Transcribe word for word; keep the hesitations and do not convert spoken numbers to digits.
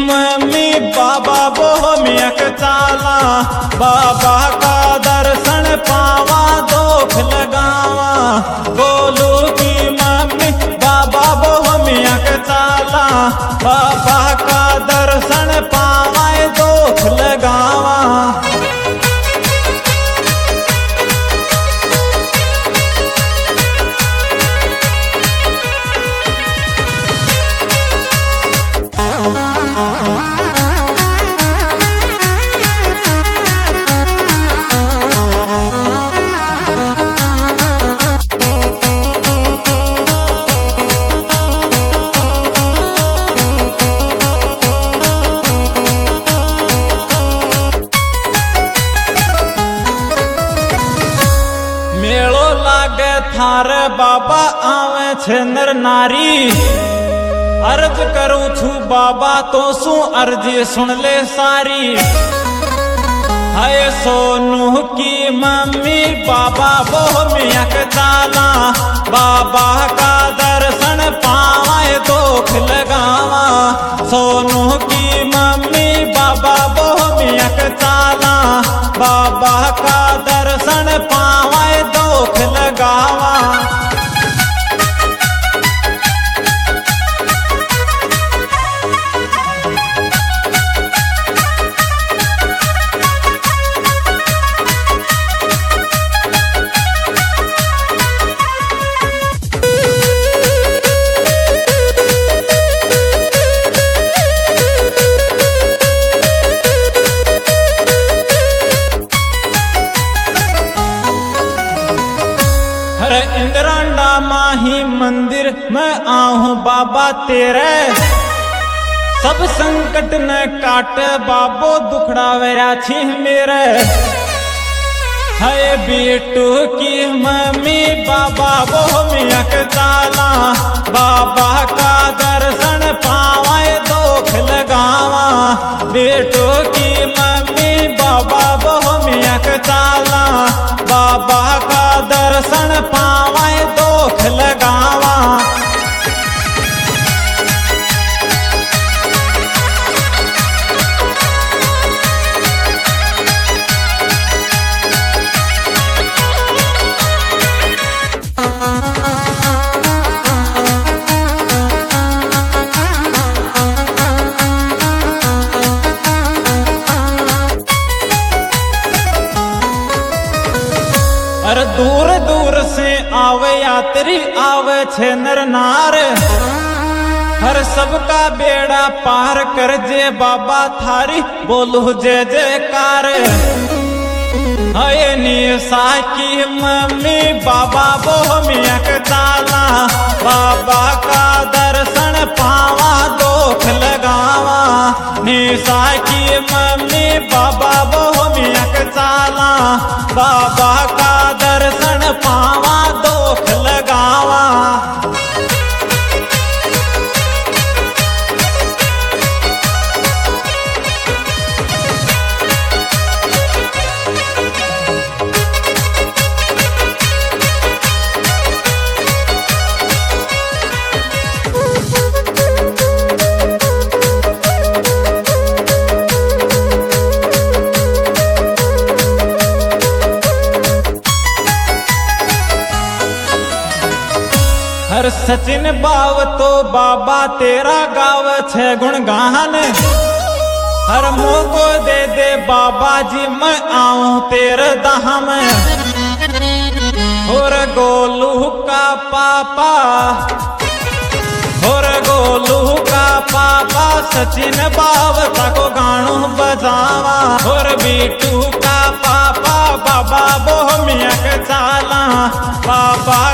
Mummy बाबा बोहमिया के चाला, बाबा का दर्शन पावा दोख लगावा। गोलू की मम्मी बाबा बोहमिया के चाला, बाबा का दर्शन पावा दोख लगावा। मेलो लागे थार बाबा आवे छे नर नारी, अर्ज करूं छू बाबा तो सू अर्जी सुन ले सारी। हाय सोनू की मम्मी बाबा बोहमिया के चाला, बाबा का दर्शन पावे दोख लगावा। सोनू की मम्मी बाबा बोहमिया के चाला, बाबा का दर्शन पावे दोख लगावा। अरे इंद्रांडा माही मंदिर में आऊं बाबा तेरे, सब संकट न काट बाबो दुखड़ा वेरा छी मेरे। है बेटू की मम्मी बाबा बोहमिया के चाला, बाबा का दर्शन पावे दोख लगावा। बेटू की मम्मी बाबा बोहमिया के चाला, बाबा का दर्शन पावे दोख लगावा। अरे दूर दूर से आवे यात्री आवे छे नर नार, हर सबका बेड़ा पार कर जे बाबा थारी बोलू जय जयकार। हाय निशा की मम्मी बाबा बोहमिया के चाला, बाबा का दर्शन पावा दोख लगावा। निशा की मम्मी बाबा बोहमिया के चाला, बाबा का दर्शन पावा दोख लगावा। हर सचिन बाव तो बाबा तेरा गाव छे गुणगान, हर मोको दे दे बाबा जी मैं आऊं तेरे धाम। और गोलू का पापा, और गोलू का पापा सचिन बाव ताको गाणो बजावा। और बीटू का पापा बाबा बोहमिया के चाला, बाबा